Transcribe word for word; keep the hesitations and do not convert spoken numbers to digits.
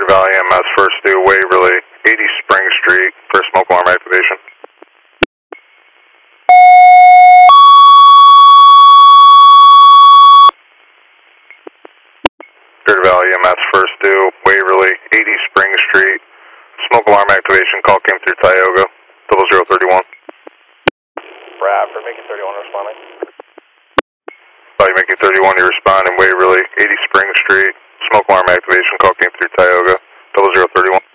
Valley E M S, first due Waverly, eighty Spring Street, for smoke alarm activation. Clear Valley E M S, first due Waverly, eighty Spring Street, smoke alarm activation, call came through Tioga, double zero thirty-one. Bradford, making thirty-one responding. Valley making thirty-one, you respond in Waverly, eighty Spring Street, smoke alarm activation, call came through Tioga, double zero thirty-one.